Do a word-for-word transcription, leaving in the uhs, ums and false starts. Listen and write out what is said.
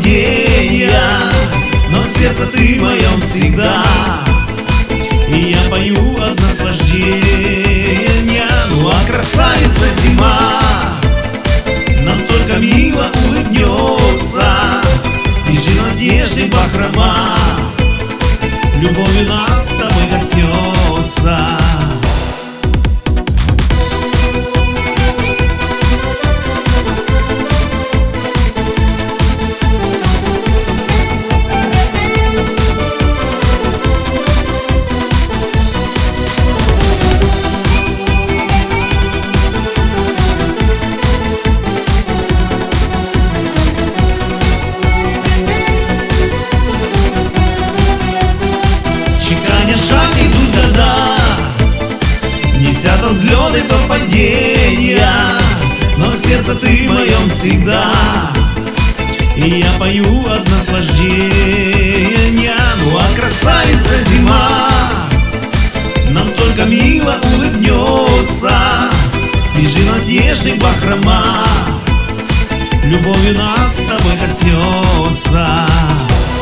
падения, но в сердце ты моем всегда. И я пою от наслаждения. Ну а красавица зима нам только мило улыбнется, снежи надежды бахрома любовью нас с тобой коснется. Шаг идут года, неся то взлеты, то падения, но в сердце ты моем всегда. И я пою от наслаждения. Ну а красавица зима нам только мило улыбнется, снежи надежды бахрома любовью нас с тобой коснется.